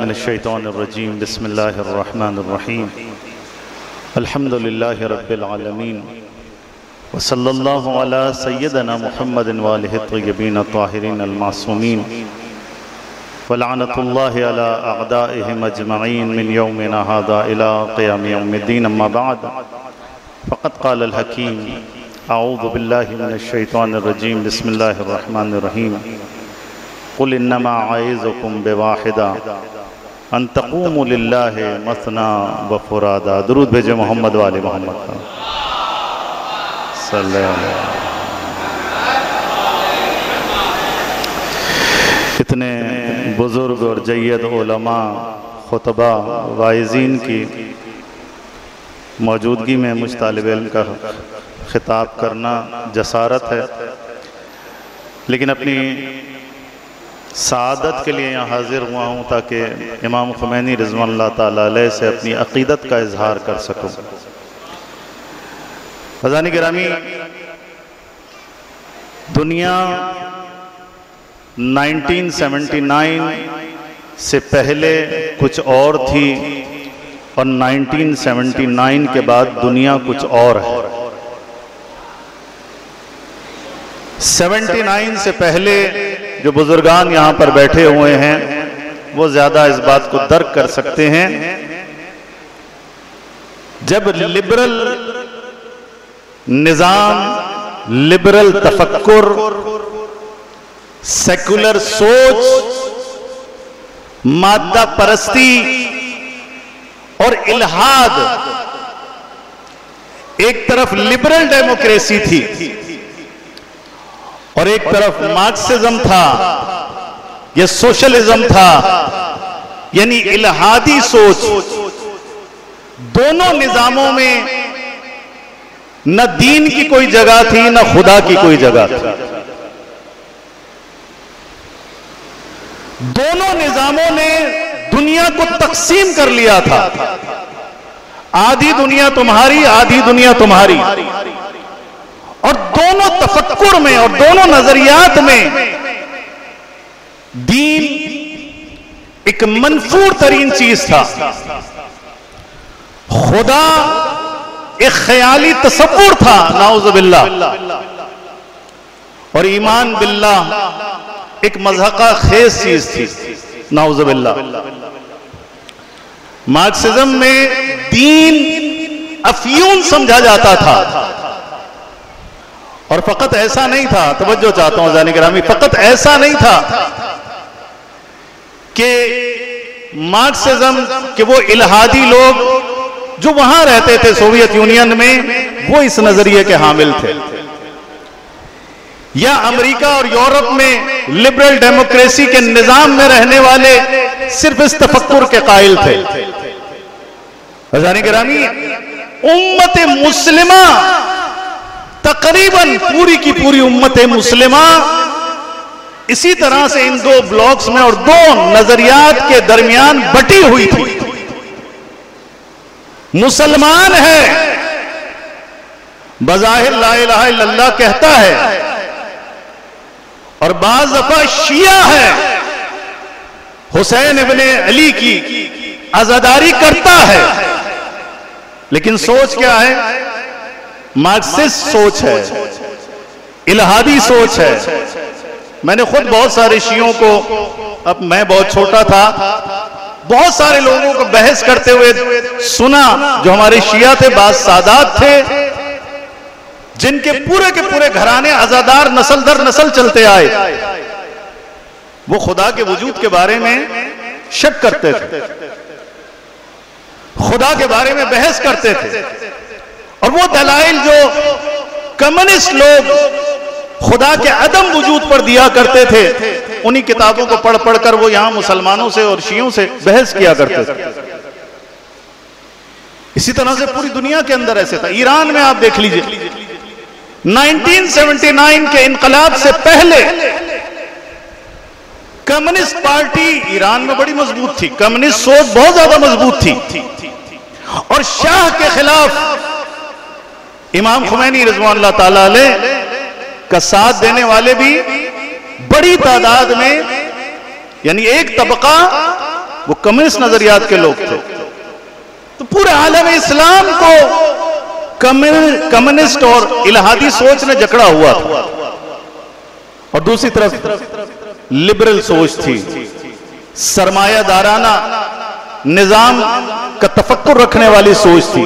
من الشیطان الرجیم بسم اللہ الرحمن الرحیم الحمد للہ رب العالمین وصلی اللہ علی سیدنا محمد وآلہ الطیبین الطاہرین المعصومین ولعنت اللہ علی اعدائہم اجمعین من یومنا ھذا الی قیام یوم الدین اما بعد فقد قال الحکیم اعوذ باللہ من الشیطان الرجیم بسم اللہ الرحمن الرحیم قل انما اعظکم بواحدہ ان تقوموا للہ مثنی وفرادا. درود بھیجے محمد والے محمد صلی اللہ علیہ وسلم. اتنے بزرگ اور جید علماء خطبہ واعظین کی موجودگی میں مجھ طالب علم کا خطاب کرنا جسارت ہے، لیکن اپنی سعادت کے لیے یہاں حاضر ہوا ہوں تاکہ امام خمینی رضوان اللہ تعالیٰ علیہ سے اپنی عقیدت کا اظہار کر سکوں. عزیزان گرامی، دنیا 1979 سے پہلے کچھ اور تھی اور 1979 کے بعد دنیا کچھ اور ہے. 79 سے پہلے جو بزرگان یہاں پر بیٹھے ہوئے ہیں وہ زیادہ اس بات کو درک کر سکتے ہیں. جب لبرل نظام، لبرل تفکر، سیکولر سوچ، مادہ پرستی اور الحاد، ایک طرف لبرل ڈیموکریسی تھی اور ایک طرف مارکسزم تھا یا سوشلزم تھا، یعنی الحادی سوچ، دونوں نظاموں میں نہ دین کی کوئی جگہ تھی نہ خدا کی کوئی جگہ تھی. دونوں نظاموں نے دنیا کو تقسیم کر لیا تھا، آدھی دنیا تمہاری آدھی دنیا تمہاری، اور دونوں تفکر میں اور دونوں نظریات میں دین ایک منفور ترین چیز تھا. خدا ایک خیالی تصور تھا نعوذ باللہ، اور ایمان باللہ ایک مضحکہ خیز چیز تھی نعوذ باللہ. مارکسزم میں دین افیون سمجھا جاتا تھا، اور فقط ایسا نہیں تھا، توجہ چاہتا ہوں عزیزان گرامی، فقط ایسا نہیں تھا کہ مارکسزم کہ وہ الحادی لوگ جو وہاں رہتے تھے سوویت یونین میں وہ اس نظریے کے حامل تھے، یا امریکہ اور یورپ میں لبرل ڈیموکریسی کے نظام میں رہنے والے صرف اس تفکر کے قائل تھے. عزیزان گرامی، امت مسلمہ تقریباً پوری کی پوری امت مسلمہ اسی طرح سے ان دو بلاکس میں اور دو نظریات کے درمیان بٹی ہوئی تھی. مسلمان ہے، بظاہر لا الہ الا اللہ کہتا ہے، اور بعض دفعہ شیعہ ہے، حسین ابن علی کی عزاداری کرتا ہے، لیکن سوچ کیا ہے؟ مارکسسٹ سوچ ہے، الہادی سوچ ہے. میں نے خود بہت سارے شیعوں کو، اب میں بہت چھوٹا تھا، بہت سارے لوگوں کو بحث کرتے ہوئے سنا جو ہمارے شیعہ تھے، بعض سادات تھے جن کے پورے گھرانے عزادار نسل در نسل چلتے آئے، وہ خدا کے وجود کے بارے میں شک کرتے تھے، خدا کے بارے میں بحث کرتے تھے، اور وہ دلائل جو کمیونسٹ لوگ خدا کے عدم وجود پر دیا کرتے تھے انہی کتابوں کو پڑھ پڑھ کر وہ یہاں مسلمانوں سے اور شیعوں سے بحث کیا کرتے تھے. اسی طرح سے پوری دنیا کے اندر ایسے تھا. ایران میں آپ دیکھ لیجئے 1979 کے انقلاب سے پہلے کمیونسٹ پارٹی ایران میں بڑی مضبوط تھی، کمیونسٹ سوچ بہت زیادہ مضبوط تھی، اور شاہ کے خلاف امام خمینی رضوان اللہ تعالیٰ علیہ کا ساتھ دینے والے بھی بڑی تعداد میں، یعنی ایک طبقہ وہ کمیونسٹ نظریات کے لوگ تھے. تو پورے عالم اسلام کو کمیونسٹ اور الہادی سوچ نے جکڑا ہوا تھا، اور دوسری طرف لبرل سوچ تھی، سرمایہ دارانہ نظام کا تفکر رکھنے والی سوچ تھی.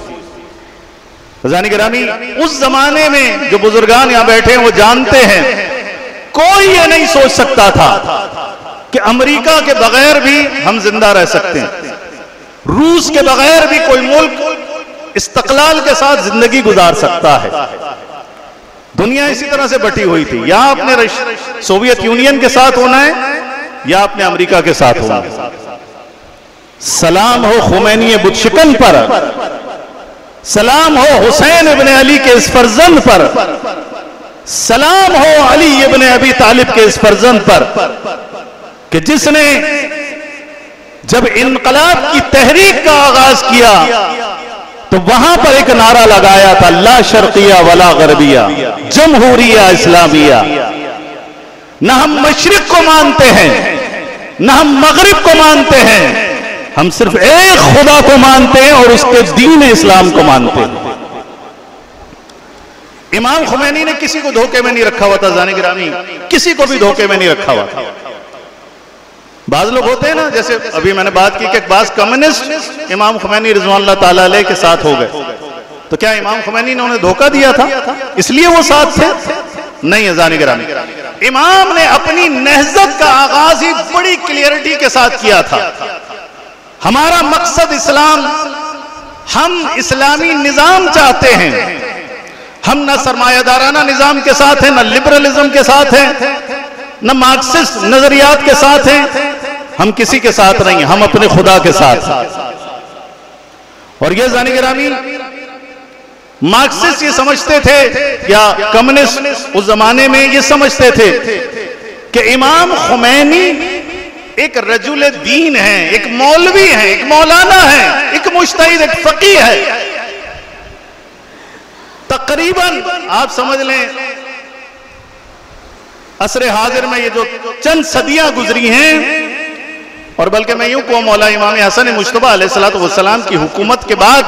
حضرات گرامی، اس زمانے میں جو بزرگان یہاں بیٹھے ہیں وہ جانتے ہیں، کوئی یہ نہیں سوچ سکتا تھا کہ امریکہ کے بغیر بھی ہم زندہ رہ سکتے ہیں، روس کے بغیر بھی کوئی ملک استقلال کے ساتھ زندگی گزار سکتا ہے. دنیا اسی طرح سے بٹی ہوئی تھی، یا اپنے سوویت یونین کے ساتھ ہونا ہے یا اپنے امریکہ کے ساتھ ہونا ہے. سلام ہو خمینی بت شکن پر، سلام ہو حسین ابن علی کے اس فرزند پر، سلام ہو علی ابن ابی طالب کے اس فرزند پر کہ جس نے جب انقلاب کی تحریک کا آغاز کیا تو وہاں پر ایک نعرہ لگایا تھا، لا شرقیہ ولا غربیہ، جمہوریہ اسلامیہ. نہ ہم مشرق کو مانتے ہیں نہ ہم مغرب کو مانتے ہیں، ہم صرف ایک خدا کو مانتے ہیں اور اس کے دین اسلام کو مانتے ہیں. امام خمینی نے کسی کو دھوکے میں نہیں رکھا ہوا تھا. حضرات گرامی، کسی کو بھی دھوکے میں نہیں رکھا ہوا تھا. بعض لوگ ہوتے ہیں نا، جیسے ابھی میں نے بات کی کہ بعض کمیونسٹ امام خمینی رضوان اللہ تعالیٰ علیہ کے ساتھ ہو گئے، تو کیا امام خمینی نے انہیں دھوکہ دیا تھا اس لیے وہ ساتھ تھے؟ نہیں. حضرات گرامی، امام نے اپنی نہضت کا آغاز ہی بڑی کلیئرٹی کے ساتھ کیا تھا. ہمارا مقصد اسلام، ہم اسلامی نظام چاہتے ہیں. ہم نہ سرمایہ دارانہ نظام کے ساتھ ہیں، نہ لبرلزم کے ساتھ ہیں، نہ مارکسسٹ نظریات کے ساتھ ہیں. ہم کسی کے ساتھ نہیں ہیں، ہم اپنے خدا کے ساتھ ہیں. اور یہ حضرات گرامی، مارکسسٹ یہ سمجھتے تھے یا کمیونسٹ اس زمانے میں یہ سمجھتے تھے کہ امام خمینی ایک رجل دین ہے، ایک مولوی ہے، ایک مولانا ہے، ایک مجتہد، ایک فقیہ ہے. تقریباً آپ سمجھ لیں عصر حاضر میں یہ جو چند صدیاں گزری ہیں، اور بلکہ میں یوں کہوں مولا امام حسن مجتبیٰ علیہ السلام کی حکومت کے بعد،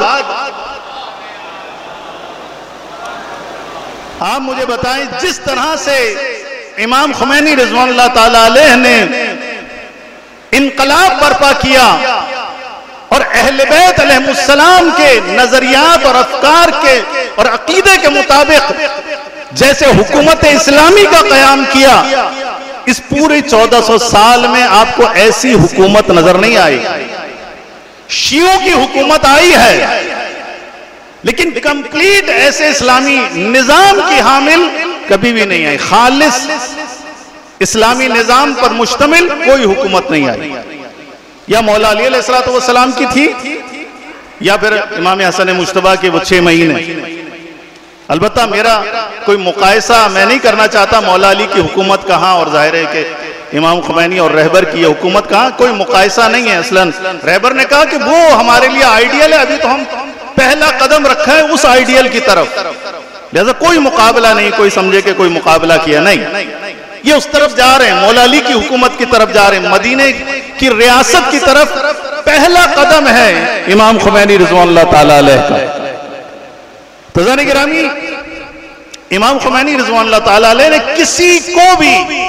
آپ مجھے بتائیں جس طرح سے امام خمینی رضوان اللہ تعالیٰ علیہ نے انقلاب برپا کیا اور اہل بیت علیہ السلام کے نظریات اور افکار کے اور عقیدے کے مطابق جیسے حکومت اسلامی کا قیام کیا، اس پورے 1400 سال میں آپ کو ایسی حکومت نظر نہیں آئی. شیعوں کی حکومت آئی ہے لیکن کمپلیٹ ایسے اسلامی نظام کی حامل کبھی بھی نہیں آئی. خالص اسلامی نظام پر مشتمل کوئی حکومت نہیں آئی. یا مولا علی علیہ السلام کی تھی یا پھر امام حسن مجتبیٰ کے وہ 6 مہینے. البتہ میرا کوئی مقایسہ میں نہیں کرنا چاہتا مولا علی کی حکومت کہاں اور ظاہر ہے کہ امام خمینی اور رہبر کی حکومت کہاں، کوئی مقایسہ نہیں ہے. اصلاً رہبر نے کہا کہ وہ ہمارے لیے آئیڈیل ہے، ابھی تو ہم پہلا قدم رکھا ہے اس آئیڈیل کی طرف، لہذا کوئی مقابلہ نہیں. کوئی سمجھے کہ کوئی مقابلہ کیا نہیں، یہ اس طرف جا رہے ہیں، مولا علی کی حکومت کی طرف جا رہے ہیں، مدینے کی ریاست کی طرف پہلا قدم ہے امام خمینی رضوان اللہ تعالیٰ علیہ کا. تو حضرات گرامی، امام خمینی رضوان اللہ تعالیٰ علیہ نے کسی کو بھی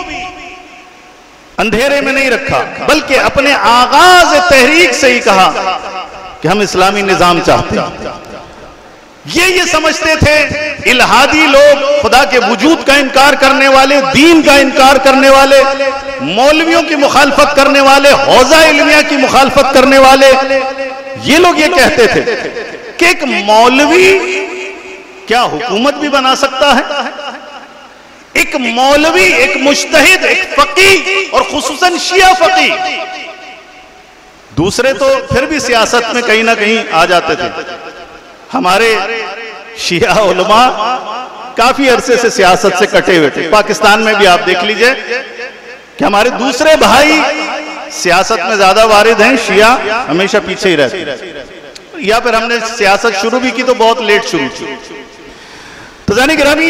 اندھیرے میں نہیں رکھا، بلکہ اپنے آغاز تحریک سے ہی کہا کہ ہم اسلامی نظام چاہتے ہیں. یہ سمجھتے تھے الہادی لوگ، خدا کے وجود کا انکار کرنے والے، دین کا انکار کرنے والے، مولویوں کی مخالفت کرنے والے، حوزہ علمیہ کی مخالفت کرنے والے، یہ لوگ یہ کہتے تھے کہ ایک مولوی کیا حکومت بھی بنا سکتا ہے؟ ایک مولوی، ایک مجتہد، ایک فقیہ، اور خصوصاً شیعہ فقیہ. دوسرے تو پھر بھی سیاست میں کہیں نہ کہیں آ جاتے تھے. ہمارے شیعہ علماء کافی عرصے سے سیاست سے کٹے ہوئے تھے. پاکستان میں بھی آپ دیکھ لیجئے کہ ہمارے دوسرے بھائی سیاست میں زیادہ وارد ہیں، شیعہ ہمیشہ پیچھے ہی رہتے ہیں. یا پھر ہم نے سیاست شروع بھی کی تو بہت لیٹ شروع کی. تو حضرات گرامی،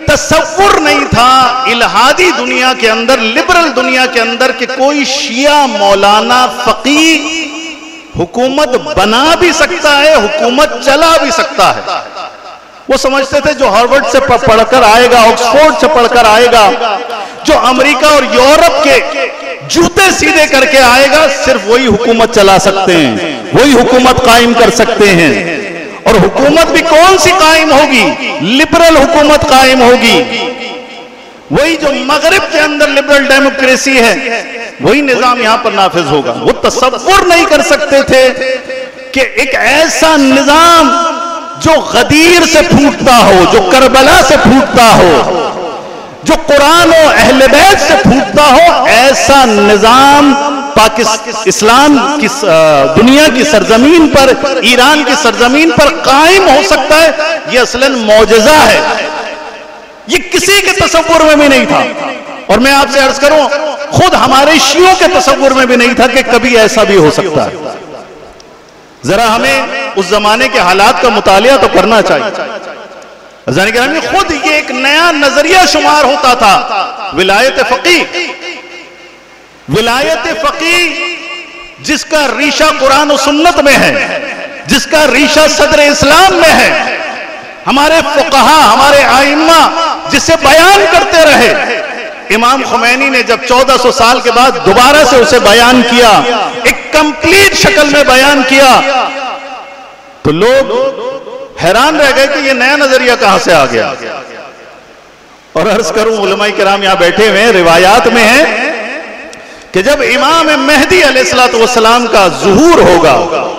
تصور نہیں تھا الہادی دنیا کے اندر، لبرل دنیا کے اندر، کہ کوئی شیعہ مولانا فقیہ حکومت بنا بھی سکتا ہے، حکومت چلا بھی سکتا ہے۔ وہ سمجھتے تھے جو ہارورڈ سے پڑھ کر آئے گا، آکسفورڈ سے پڑھ کر آئے گا، جو امریکہ اور یورپ کے جوتے سیدھے کر کے آئے گا، صرف وہی حکومت چلا سکتے ہیں، وہی حکومت قائم کر سکتے ہیں۔ اور حکومت بھی کون سی قائم ہوگی؟ لبرل حکومت قائم ہوگی۔ وہی جو مغرب کے اندر لبرل ڈیموکریسی ہے، وہی نظام یہاں پر نافذ ہوگا۔ وہ تصور نہیں کر سکتے تھے کہ ایک ایسا نظام جو غدیر سے پھوٹتا ہو، جو کربلا سے پھوٹتا ہو، جو قرآن و اہل بیت سے پھوٹتا ہو، ایسا نظام اسلام کی دنیا کی سرزمین پر، ایران کی سرزمین پر قائم ہو سکتا ہے۔ یہ اصلاً معجزہ ہے، یہ کسی کے تصور میں بھی نہیں تھا۔ اور میں آپ سے عرض کروں، خود ہمارے شیعوں کے تصور میں بھی نہیں تھا کہ کبھی ایسا بھی ہو سکتا ہے۔ ذرا ہمیں اس زمانے کے حالات کا مطالعہ تو کرنا چاہیے۔ عزیزان گرامی، خود یہ ایک نیا نظریہ شمار ہوتا تھا، ولایت فقیہ۔ ولایت فقیہ جس کا ریشہ قرآن و سنت میں ہے، جس کا ریشہ صدر اسلام میں ہے، ہمارے فقہا، ہمارے ائمہ جسے بیان کرتے رہے۔ امام خمینی نے جب 1400 سال کے بعد دوبارہ سے اسے بیان کیا، ایک کمپلیٹ شکل میں بیان کیا، تو لوگ حیران رہ گئے کہ یہ نیا نظریہ کہاں سے آ گیا۔ اور عرض کروں، علماء کرام یہاں بیٹھے ہوئے ہیں، روایات میں ہے کہ جب امام مہدی علیہ السلام کا ظہور ہوگا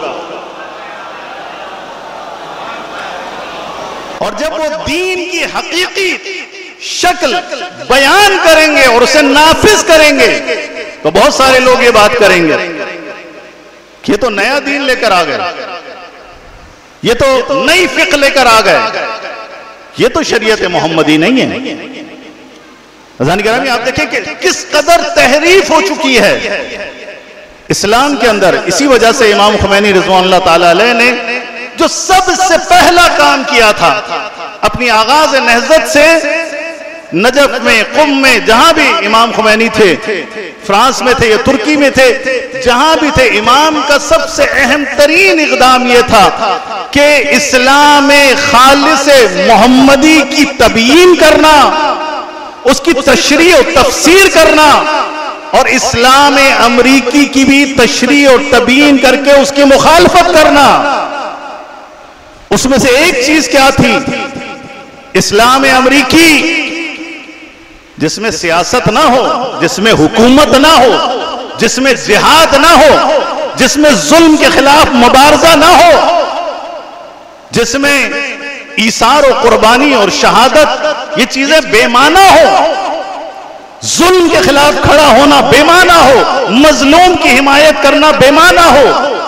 اور جب وہ دین کی حقیقی شکل بیان کریں گے اور اسے نافذ کریں گے، تو بہت سارے لوگ یہ بات کریں گے کہ یہ تو نیا دین لے کر آ گئے، یہ تو نئی فقہ لے کر آ گئے، یہ تو شریعت محمدی نہیں ہے۔ عزیزان گرامی، آپ دیکھیں کہ کس قدر تحریف ہو چکی ہے اسلام کے اندر۔ اسی وجہ سے امام خمینی رضوان اللہ تعالی علیہ نے جو سب سے پہلا کام کیا تھا، اپنی آغاز نہضت سے نجف میں، قم میں، جہاں بھی امام خمینی تھے، فرانس میں تھے یا ترکی میں تھے، جہاں بھی تھے، امام کا سب سے اہم ترین اقدام یہ تھا کہ اسلام خالص محمدی کی تبیین کرنا، اس کی تشریح و تفسیر کرنا، اور اسلام امریکی کی بھی تشریح اور تبیین کر کے اس کی مخالفت کرنا۔ اس میں سے ایک چیز کیا تھی؟ اسلام امریکی جس میں سیاست نہ ہو، جس میں حکومت نہ ہو، جس میں جہاد نہ ہو، جس میں ظلم کے خلاف مبارزہ نہ ہو، جس میں ایثار و قربانی اور شہادت یہ چیزیں بے معنی ہو، ظلم کے خلاف کھڑا ہونا بے معنی ہو، مظلوم کی حمایت کرنا بے معنی ہو،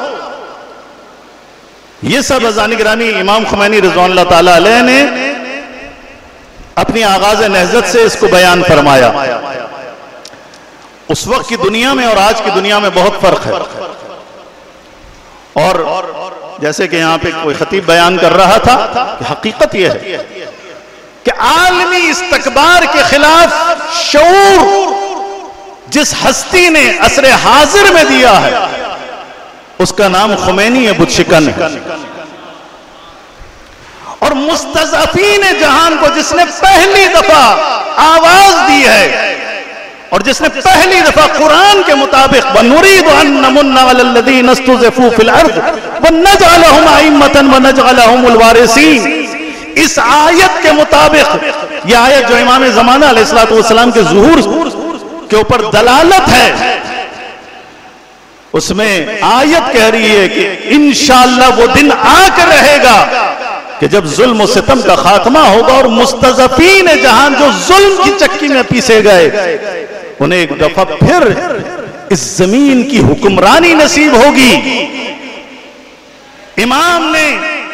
یہ سب عزیزان گرامی امام خمینی رضوان اللہ تعالی علیہ نے اپنی آغاز نہضت سے اس کو بیان فرمایا۔ اس وقت کی دنیا میں اور آج کی دنیا میں بہت فرق ہے، اور جیسے کہ یہاں پہ کوئی خطیب بیان کر رہا تھا کہ حقیقت یہ ہے کہ عالمی استکبار کے خلاف شعور جس ہستی نے عصر حاضر میں دیا ہے، اس کا نام خمینی بت شکن ہے۔ اور مستضعفین جہان کو جس نے پہلی دفعہ آواز دی ہے اور جس نے پہلی دفعہ قرآن کے مطابق وَنُرِيدُ أَن نَّمُنَّ عَلَى الَّذِينَ اسْتُضْعِفُوا فِي الْأَرْضِ وَنَجْعَلَهُمْ أَئِمَّةً وَنَجْعَلَهُمُ الْوَارِثِينَ، اس آیت کے مطابق، یہ آیت جو امام زمانہ علیہ السلام کے ظہور کے اوپر دلالت ہے، اس میں آیت کہہ رہی ہے کہ انشاءاللہ وہ دن آ کر رہے گا کہ جب ظلم و ستم کا خاتمہ ہوگا اور مستضعفین جہان جو ظلم کی چکی میں پیسے گئے، انہیں ایک دفعہ پھر اس زمین کی حکمرانی نصیب ہوگی۔ امام نے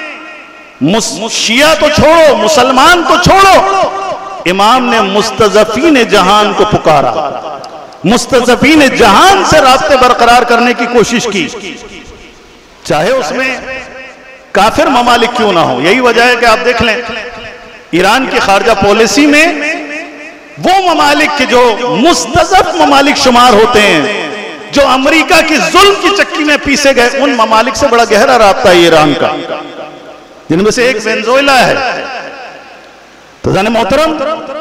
شیعہ تو چھوڑو، مسلمان تو چھوڑو، امام نے مستضعفین جہان کو پکارا، مستضعفین جہان سے رابطے برقرار کرنے کی کوشش کی، چاہے اس میں کافر ممالک کیوں نہ ہو۔ یہی وجہ ہے کہ آپ دیکھ لیں ایران کی خارجہ پالیسی میں وہ ممالک کے جو مستضعف ممالک شمار ہوتے ہیں، جو امریکہ کی ظلم کی چکی میں پیسے گئے، ان ممالک سے بڑا گہرا رابطہ ہے ایران کا، جن میں سے ایک وینزویلا ہے۔ تو جان محترم،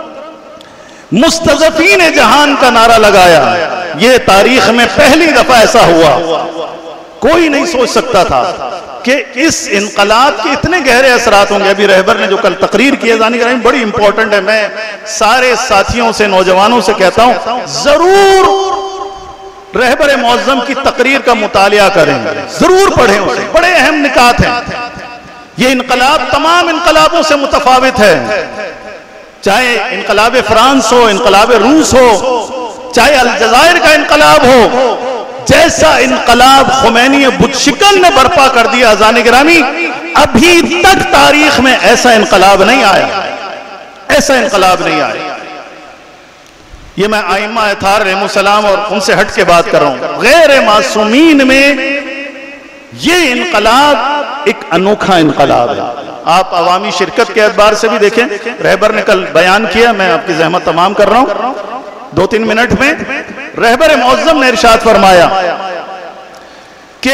مستضعفین جہان کا نعرہ لگایا، یہ تاریخ میں پہلی دفعہ ایسا ہوا۔ کوئی نہیں سوچ سکتا تھا کہ اس انقلاب کے اتنے گہرے اثرات ہوں گے۔ ابھی رہبر نے جو کل تقریر کی ہے زانی گرامی بڑی امپورٹنٹ ہے، میں سارے ساتھیوں سے، نوجوانوں سے کہتا ہوں ضرور رہبر معظم کی تقریر کا مطالعہ کریں، ضرور پڑھیں اسے، بڑے اہم نکات ہیں۔ یہ انقلاب تمام انقلابوں سے متفاوت ہے، چاہے انقلاب فرانس ہو، انقلاب روس ہو، چاہے الجزائر کا انقلاب ہو۔ جیسا انقلاب خمینی بت شکن نے برپا کر دیا اذان گرامی، ابھی تک تاریخ میں ایسا انقلاب نہیں آیا، ایسا انقلاب نہیں آیا۔ یہ میں ائمہ اطہار علیہم السلام اور ان سے ہٹ کے بات کر رہا ہوں، غیر معصومین میں یہ انقلاب ایک انوکھا انقلاب ہے۔ آپ عوامی شرکت کے اعتبار سے بھی دیکھیں، رہبر نے کل بیان کیا، میں آپ کی زحمت تمام کر رہا ہوں 2-3 منٹ میں۔ رہبر معظم نے ارشاد فرمایا کہ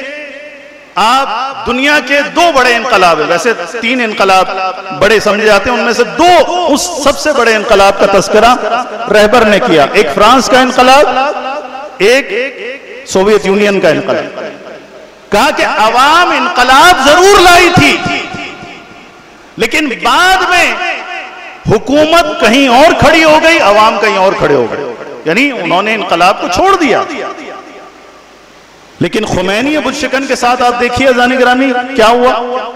آپ دنیا کے 2 بڑے انقلاب ہیں، ویسے 3 انقلاب بڑے سمجھے جاتے ہیں، ان میں سے 2 اس سب سے بڑے انقلاب کا تذکرہ رہبر نے کیا، ایک فرانس کا انقلاب، ایک سوویت یونین کا انقلاب۔ کہا کہ عوام انقلاب ضرور لائی تھی، لیکن بعد میں حکومت کہیں اور کھڑی ہو گئی، عوام کہیں اور کھڑے ہو گئے، یعنی انہوں نے انقلاب کو چھوڑ دیا۔ لیکن خمینی بت شکن کے ساتھ آپ دیکھیے اذان گرامی کیا ہوا۔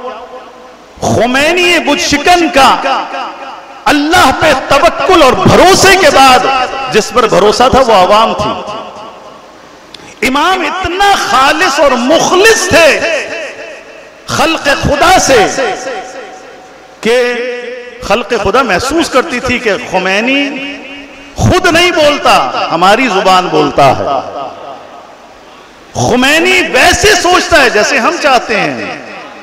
خمینی بت شکن کا اللہ پہ توکل اور بھروسے کے بعد جس پر بھروسہ تھا وہ عوام تھی۔ امام اتنا خالص اور مخلص تھے خلق خدا سے کہ خلق خدا محسوس کرتی تھی کہ خمینی خود نہیں بولتا، ہماری زبان بولتا ہے۔ خمینی ویسے سوچتا ہے جیسے ہم چاہتے ہیں،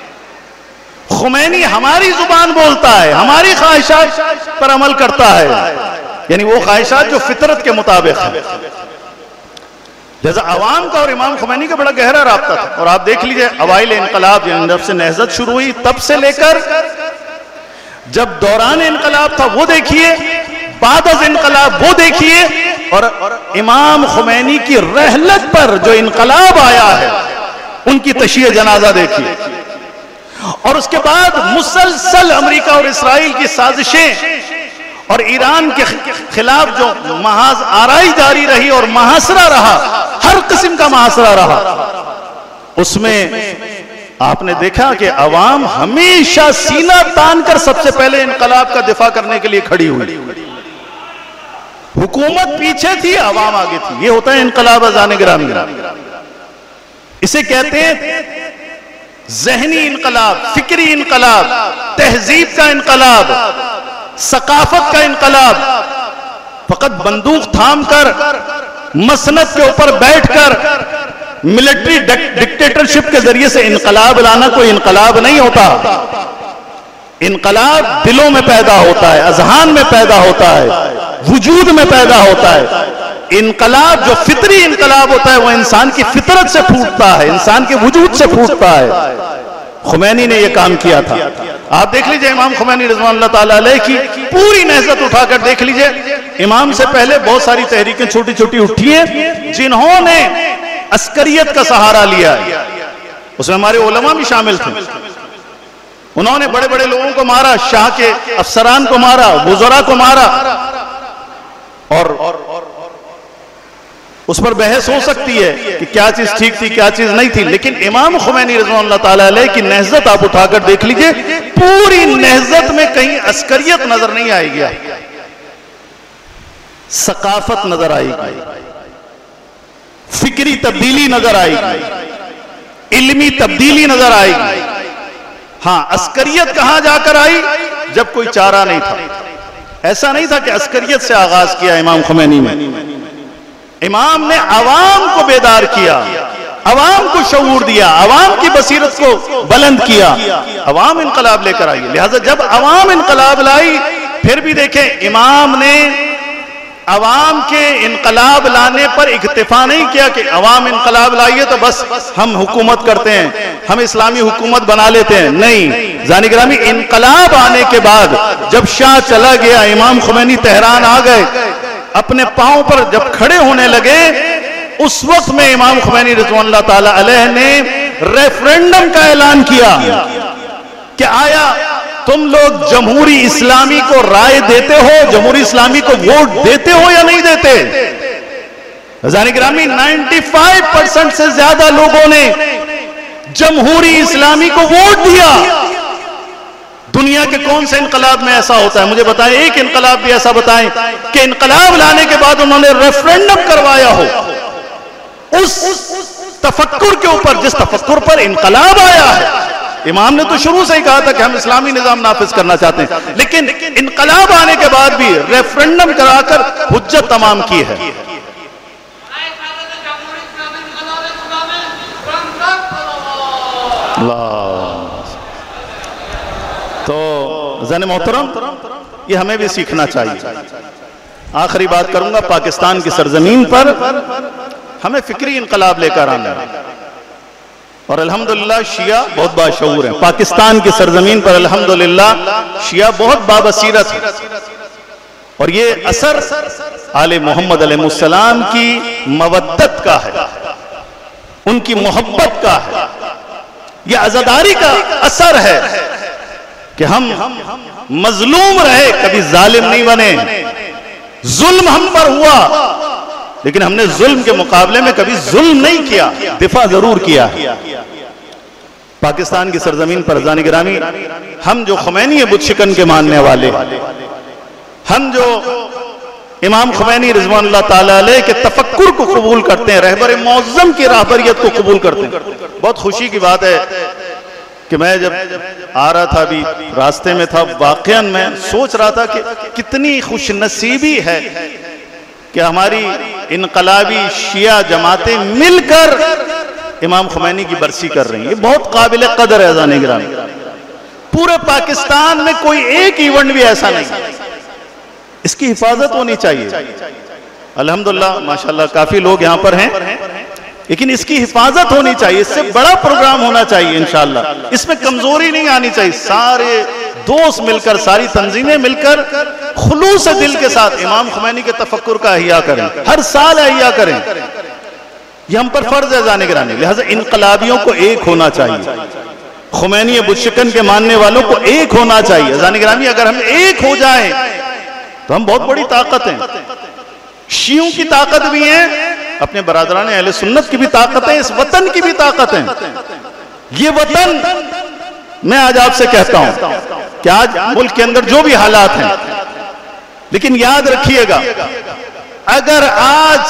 خمینی ہماری زبان بولتا ہے، ہماری خواہشات پر عمل کرتا ہے، یعنی وہ خواہشات جو فطرت کے مطابق ہیں۔ لہذا عوام کا اور امام خمینی کا بڑا گہرا رابطہ تھا۔ اور آپ دیکھ لیجئے اوائل انقلاب، یعنی جب سے نہضت شروع ہوئی تب سے لے کر جب دوران انقلاب تھا وہ دیکھیے، بعد از انقلاب وہ دیکھیے، اور امام خمینی کی رحلت پر جو انقلاب آیا ہے ان کی تشییع جنازہ دیکھیے۔ اور اس کے بعد مسلسل امریکہ اور اسرائیل کی سازشیں اور ایران کے خلاف جو محاذ آرائی جاری رہی اور محاصرہ رہا، ہر قسم کا محاصرہ رہا، اس میں آپ نے دیکھا کہ عوام ہمیشہ سینہ تان کر سب سے پہلے انقلاب کا دفاع کرنے کے لیے کھڑی ہوئی۔ حکومت پیچھے تھی، عوام آگے تھی۔ یہ ہوتا ہے انقلاب اذان گرامی۔ اسے کہتے ہیں ذہنی انقلاب، فکری انقلاب، تہذیب کا انقلاب، ثقافت کا انقلاب۔ فقط بندوق تھام کر، مسند کے اوپر بیٹھ کر، ملٹری ڈکٹیٹرشپ کے ذریعے سے انقلاب لانا کوئی انقلاب نہیں ہوتا۔ انقلاب دلوں میں پیدا ہوتا ہے، اذہان میں پیدا ہوتا ہے، وجود میں پیدا ہوتا ہے۔ انقلاب جو فطری انقلاب ہوتا ہے وہ انسان کی فطرت سے پھوٹتا ہے، انسان کے وجود سے پھوٹتا ہے۔ خمینی نے یہ کام کیا تھا۔ آپ دیکھ لیجئے امام خمینی رضوان اللہ تعالیٰ علیہ کی پوری نہضت اٹھا کر دیکھ لیجئے، امام سے پہلے بہت ساری تحریکیں چھوٹی چھوٹی اٹھی ہیں جنہوں نے عسکریت کا سہارا لیا ہے، اس میں ہمارے علماء بھی شامل تھے۔ انہوں نے بڑے بڑے لوگوں کو مارا، شاہ کے افسران کو مارا، وزراء کو مارا، اور اس پر بحث ہو سکتی ہے کہ کیا چیز ٹھیک تھی کیا چیز نہیں تھی، لیکن امام خمینی رضوان اللہ تعالیٰ علیہ کی نہضت آپ اٹھا کر دیکھ لیجئے، پوری نہضت میں کہیں عسکریت نظر نہیں آئے گی، ثقافت نظر آئے گی، فکری تبدیلی نظر آئے گی، علمی تبدیلی نظر آئے گی۔ ہاں، عسکریت کہاں جا کر آئی؟ جب کوئی چارہ نہیں تھا۔ ایسا نہیں تھا کہ عسکریت سے آغاز کیا امام خمینی نے، امام نے عوام کو بیدار کیا عوام کو شعور دیا، عوام کی بصیرت کو بلند کیا، عوام انقلاب لے کر آئی۔ لہذا جب عوام انقلاب لائی، پھر بھی دیکھیں امام نے عوام کے انقلاب لانے پر اکتفا نہیں کیا کہ عوام انقلاب لائیے تو بس ہم حکومت کرتے ہیں، ہم اسلامی حکومت بنا لیتے ہیں، نہیں۔ زانی گرامی، انقلاب آنے کے بعد جب شاہ چلا گیا، امام خمینی تہران آ گئے، اپنے پاؤں پر جب کھڑے ہونے لگے، اس وقت میں امام خمینی رضوان اللہ تعالی علیہ نے ریفرنڈم کا اعلان کیا کہ آیا تم لوگ جمہوری اسلامی کو رائے دیتے ہو، جمہوری اسلامی کو ووٹ دیتے ہو یا نہیں دیتے؟ زانی گرامی، 95% سے زیادہ لوگوں نے جمہوری اسلامی کو ووٹ دیا۔ دنیا کے کون سے انقلاب میں ایسا ہوتا ہے؟ مجھے بتائیں ایک انقلاب بھی ایسا بتائیں کہ انقلاب لانے کے بعد انہوں نے ریفرنڈم کروایا ہو اس تفکر کے اوپر جس تفکر پر انقلاب آیا ہے۔ امام نے تو شروع سے ہی کہا تھا کہ ہم اسلامی نظام نافذ کرنا چاہتے ہیں، لیکن انقلاب آنے کے بعد بھی ریفرنڈم کرا کر حجت تمام کی ہے۔ تو زن محترم، یہ ہمیں بھی سیکھنا چاہیے۔ آخری بات کروں گا، پاکستان کی سرزمین پر ہمیں فکری انقلاب لے کر آنا ہے، اور الحمدللہ شیعہ بہت باشعور ہیں۔ پاکستان کی سرزمین پر الحمدللہ شیعہ بہت بابصیرت ہے، اور یہ اثر آل محمد علیہ السلام کی مودت کا ہے، ان کی محبت کا ہے، یہ عزاداری کا اثر ہے کہ ہم مظلوم رہے، کبھی ظالم نہیں بنے۔ ظلم ہم پر ہوا، لیکن ہم نے ظلم کے مقابلے میں کبھی ظلم نہیں کیا، دفاع ضرور کیا۔ پاکستان کی سرزمین پر زانی گرامی، ہم جو خمینی بت شکن کے ماننے والے، ہم جو امام خمینی رضوان اللہ تعالیٰ علیہ کے تفکر کو قبول کرتے ہیں، رہبر معظم کی رہبریت کو قبول کرتے ہیں، بہت خوشی کی بات ہے کہ میں جب آ رہا تھا، ابھی راستے میں تھا، واقعاً میں سوچ رہا تھا کہ کتنی خوش نصیبی ہے کہ ہماری انقلابی شیعہ جماعتیں مل کر امام خمینی کی برسی کر رہی ہیں۔ یہ بہت قابل قدر ہے زانی گرامی۔ پورے پاکستان میں کوئی ایک ایونٹ بھی ایسا نہیں، اس کی حفاظت ہونی چاہیے۔ الحمدللہ ماشاءاللہ کافی لوگ یہاں پر ہیں، لیکن اس کی حفاظت ہونی چاہیے، اس سے بڑا پروگرام ہونا چاہیے انشاءاللہ۔ اس میں کمزوری نہیں آنی چاہیے، سارے دوست مل کر، ساری تنظیمیں مل کر خلوص دل کے ساتھ امام خمینی کے تفکر کا احیاء کریں، ہر سال احیاء کریں، یہ ہم پر فرض ہے زانی گرامی۔ لہذا انقلابیوں کو ایک ہونا چاہیے، خمینی بت شکن کے ماننے والوں کو ایک ہونا چاہیے زانی گرامی۔ اگر ہم ایک ہو جائیں تو ہم بہت بڑی طاقت ہیں، شیعوں کی طاقت بھی ہیں، اپنے برادران اہل سنت کی بھی طاقت ہے، اس وطن کی بھی طاقت ہے۔ یہ وطن، میں آج آپ سے کہتا ہوں کہ آج ملک کے اندر جو بھی حالات ہیں، لیکن یاد رکھیے گا، اگر آج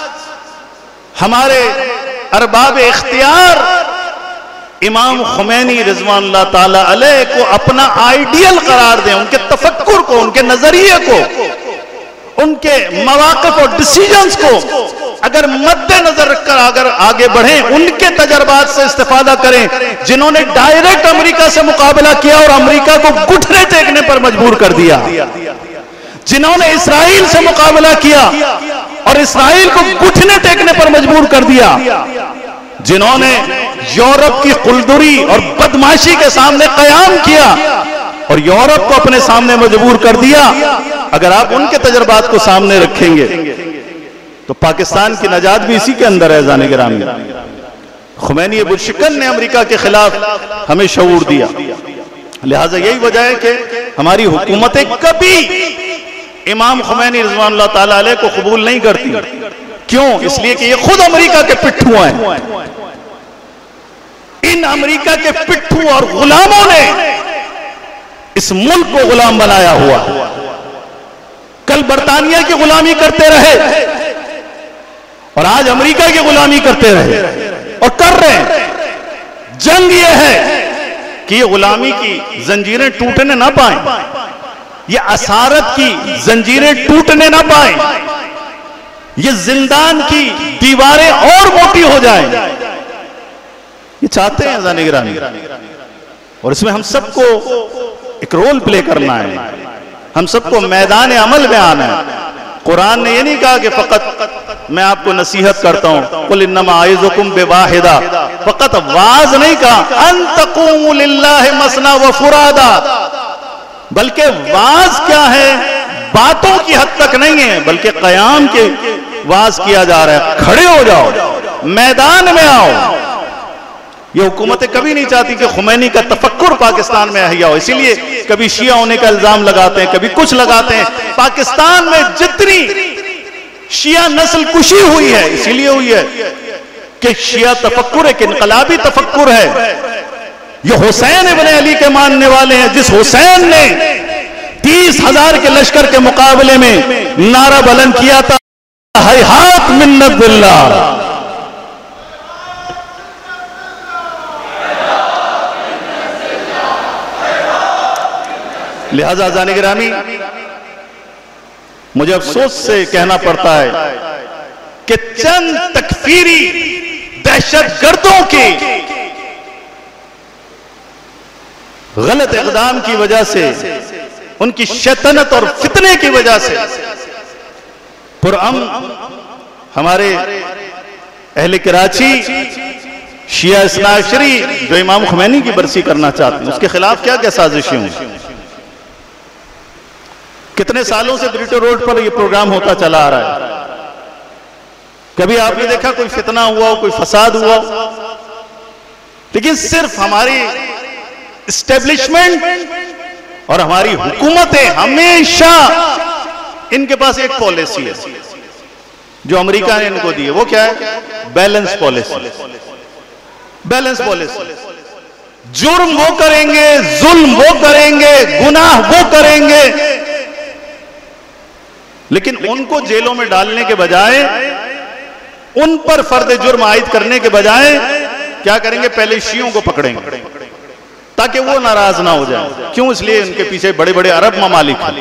ہمارے ارباب اختیار امام خمینی رضوان اللہ تعالی علیہ کو اپنا آئیڈیل قرار دیں، ان کے تفکر کو، ان کے نظریے کو، ان کے مواقف اور ڈیسیجنز کو اگر مد نظر رکھ کر اگر آگے بڑھیں، ان کے تجربات سے استفادہ کریں، جنہوں نے ڈائریکٹ امریکہ سے مقابلہ کیا اور امریکہ کو گھٹنے ٹیکنے پر مجبور کر دیا، جنہوں نے اسرائیل سے مقابلہ کیا اور اسرائیل کو گھٹنے ٹیکنے پر مجبور کر دیا، جنہوں نے یورپ کی قلدری اور بدمعاشی کے سامنے قیام کیا اور یورپ کو اپنے سامنے مجبور کر دیا، اگر آپ ان کے تجربات کو سامنے رکھیں گے تو پاکستان کی نجات بھی اسی کے اندر ہے زانی گرامی۔ خمینی بت شکن نے امریکہ کے خلاف ہمیں شعور دیا، لہٰذا یہی وجہ ہے کہ ہماری حکومتیں کبھی امام خمینی رضوان اللہ تعالیٰ علیہ کو قبول نہیں کرتی۔ کیوں؟ اس لیے کہ یہ خود امریکہ کے پٹھو ہیں، ان امریکہ کے پٹھو اور غلاموں نے اس ملک کو غلام بنایا ہوا، کل برطانیہ کی غلامی کرتے رہے اور آج امریکہ کی غلامی کرتے رہے اور کر رہے ہیں۔ جنگ یہ ہے کہ یہ غلامی کی زنجیریں ٹوٹنے نہ پائیں، یہ اسارت کی زنجیریں ٹوٹنے نہ پائیں، یہ زندان کی دیواریں اور موٹی ہو جائیں، یہ چاہتے ہیں ذہن گرامی، اور اس میں ہم سب کو ایک رول پلے کرنا ہے، ہم سب کو میدان عمل میں آنا ہے۔ قرآن نے یہ نہیں کہا کہ فقط میں آپ کو نصیحت کرتا ہوں، قل انما اعظکم بواحدہ، فقط واعظ نہیں کہا، ان تقوموا للہ مثنی وفرادا، بلکہ واعظ کیا ہے، باتوں کی حد تک نہیں ہے بلکہ قیام کے واعظ کیا جا رہا ہے۔ کھڑے ہو جاؤ، میدان میں آؤ۔ یہ حکومتیں کبھی نہیں چاہتی کہ خمینی کا تفکر پاکستان میں احیا ہو، اسی لیے کبھی شیعہ ہونے کا الزام لگاتے ہیں، کبھی کچھ لگاتے ہیں۔ پاکستان میں جتنی شیعہ نسل کشی ہوئی ہے اسی لیے ہوئی ہے کہ شیعہ تفکر ایک انقلابی تفکر ہے۔ یہ حسین ابن علی کے ماننے والے ہیں، جس حسین نے 30,000 کے لشکر کے مقابلے میں نعرہ بلند کیا تھا، ہیہات منت باللہ۔ لہذا ذہن گرامی، مجھے افسوس سے کہنا پڑتا ہے کہ چند تکفیری دہشت گردوں کے غلط اقدام کی وجہ سے، ان کی شیطنت اور فتنے کی وجہ سے پرامن ہمارے اہل کراچی شیعہ اثنا عشری جو امام خمینی کی برسی کرنا چاہتے ہیں، اس کے خلاف کیا کیا سازشیں ہوں۔ کتنے سالوں سے بریٹو روڈ پر یہ پروگرام ہوتا چلا آ رہا ہے، کبھی آپ نے دیکھا کوئی فتنہ ہوا ہو، کوئی فساد ہوا ہو؟ لیکن صرف ہماری اسٹیبلشمنٹ اور ہماری حکومتیں ہمیشہ ان کے پاس ایک پالیسی ہے جو امریکہ نے ان کو دی ہے، وہ کیا ہے؟ Balance policy. بیلنس پالیسی، جرم وہ کریں گے، ظلم وہ کریں گے، گناہ وہ کریں گے، لیکن ان کو جیلوں میں ڈالنے کے بجائے، ان پر فرد جرم عائد کرنے کے بجائے کیا کریں گے؟ پہلے شیعوں کو پکڑیں گے تاکہ وہ ناراض نہ ہو جائیں۔ کیوں؟ اس لیے ان کے پیچھے بڑے بڑے عرب ممالک ہیں۔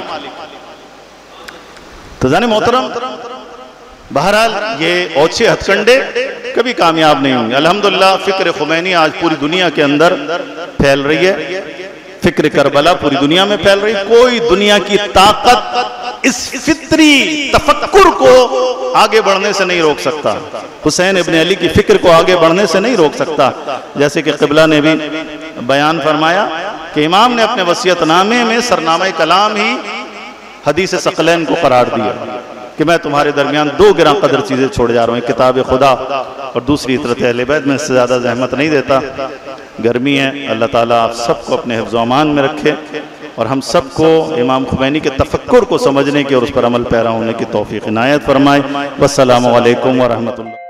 تو جانے محترم، بہرحال یہ اوچھے ہتھ کنڈے کبھی کامیاب نہیں ہوں گے۔ الحمدللہ فکر خمینی آج پوری دنیا کے اندر پھیل رہی ہے، فکر کربلا پوری دنیا میں پھیل رہی ہے۔ کوئی دنیا کی طاقت اس فطری تفکر کو آگے بڑھنے سے نہیں روک سکتا، حسین ابن علی کی فکر کو آگے بڑھنے سے نہیں روک سکتا۔ جیسے کہ قبلہ نے بھی بیان فرمایا کہ امام نے اپنے وصیت نامے میں سرنامہ کلام ہی حدیث ثقلین کو قرار دیا کہ میں تمہارے درمیان 2 گراں قدر چیزیں چھوڑ جا رہا ہوں، کتاب خدا اور دوسری اطرت اہل بیت۔ میں اس سے زیادہ زحمت نہیں دیتا، گرمی ہے۔ اللہ تعالیٰ آپ سب کو اپنے حفظ و امان میں رکھے اور ہم سب کو امام خمینی کے تفکر کو سمجھنے کی اور اس پر عمل پیرا ہونے کی توفیق عنایت فرمائے۔ والسلام علیکم ورحمۃ اللہ۔